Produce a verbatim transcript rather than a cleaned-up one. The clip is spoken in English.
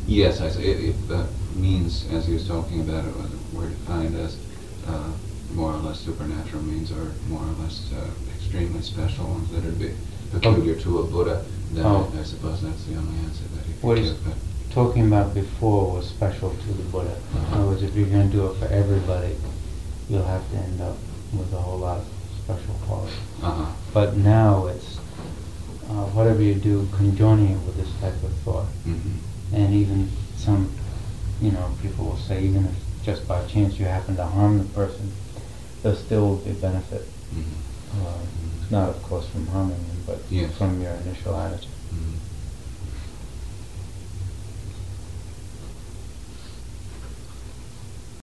Yes, I say if the means, as he was talking about it, were defined as uh, more or less supernatural means, or more or less uh, extremely special ones that would be peculiar to a Buddha, then Oh. I, I suppose that's the only answer that he could What he's give. But talking about before was special to the Buddha. In Uh-huh. other words, if you're going to do it for everybody, you'll have to end up with a whole lot of special qualities. Uh-huh. But now it's uh, whatever you do, conjoining it with this type of thought. Mm-hmm. And even some, you know, people will say, even if just by chance you happen to harm the person, there still will be benefit. Mm-hmm. Uh, not, of course, from harming them, but Yes. from your initial attitude.